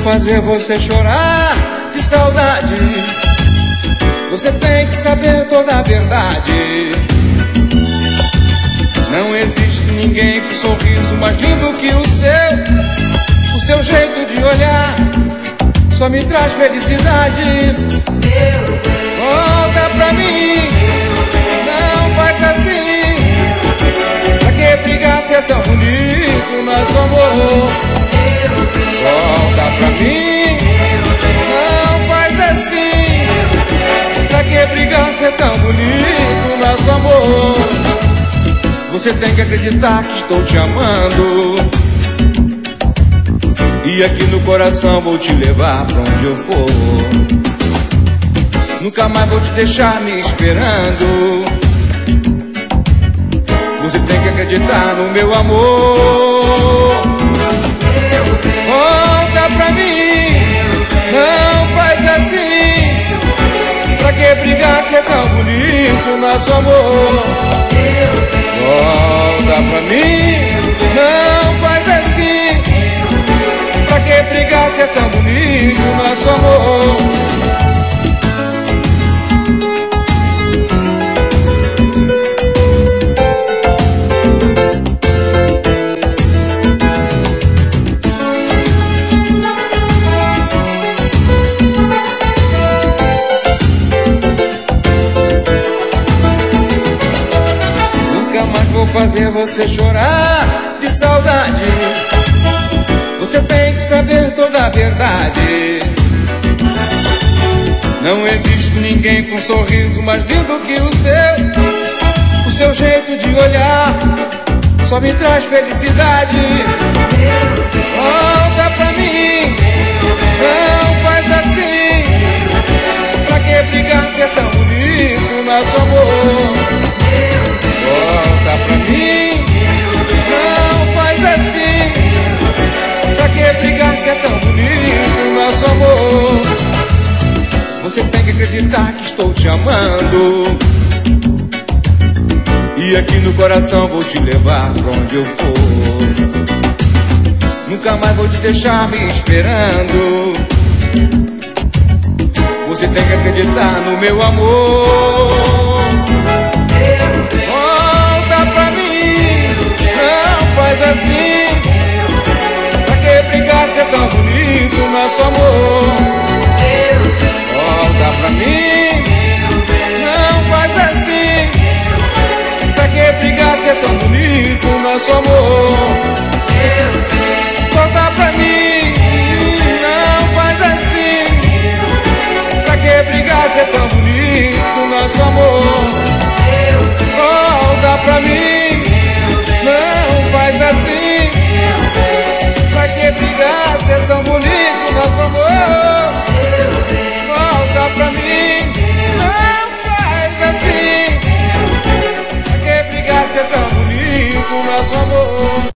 fazer você chorar de saudade. Você tem que saber toda a verdade. Não existe ninguém com sorriso mais lindo que o seu. O seu jeito de olhar só me traz felicidade. Volta pra mim, não faz assim. Pra que brigar se é tão bonito nosso amor? Volta pra mim, não faz assim. Pra que brigar se é tão bonito nosso amor? Você tem que acreditar que estou te amando, e aqui no coração vou te levar pra onde eu for. Nunca mais vou te deixar me esperando. Você tem que acreditar no meu amor. Volta pra mim, não faz assim. Pra que brigar se é tão bonito nosso amor? Volta pra mim, não faz assim. Pra que brigar se é tão bonito nosso amor? Vou fazer você chorar de saudade. Você tem que saber toda a verdade. Não existe ninguém com um sorriso mais lindo que o seu. O seu jeito de olhar só me traz felicidade. Volta pra mim, não faz assim. Pra que brigar se é tão bonito nosso amor? Volta pra mim, não faz assim. Pra que brigar se é tão bonito nosso amor? Você tem que acreditar que estou te amando, e aqui no coração vou te levar pra onde eu for. Nunca mais vou te deixar me esperando. Você tem que acreditar no meu amor. Faz assim. Pra que brigar se é tão bonito nosso amor? Volta pra mim, não faz assim. Pra que brigar se é tão bonito nosso amor? Volta pra mim, não faz assim. Pra que brigar se é tão bonito nosso amor? Volta pra mim, não faz assim. Pra que brigar se é tão bonito nosso amor? Volta pra mim, não faz assim. Pra que brigar se é tão bonito nosso amor?